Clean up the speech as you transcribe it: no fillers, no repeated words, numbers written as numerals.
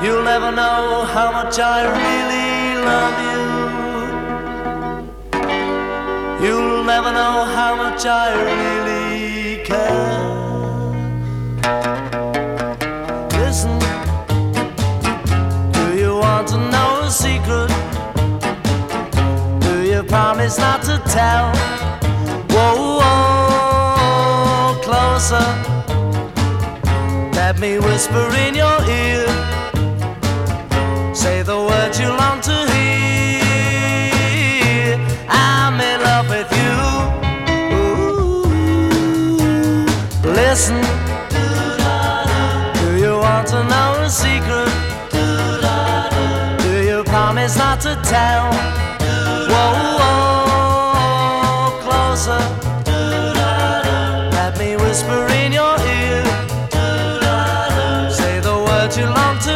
You'll never know how much I really love you. You'll never know how much I really care. Listen, do you want to know a secret? Do you promise not to tell? Whoa, whoa, closer. Let me whisper in your ear. Say the words you long to hear. I'm in love with you. Ooh. Listen, do you want to know a secret? Do you promise not to tell? Whoa, whoa, closer. Let me whisper in your ear. Say the words you long to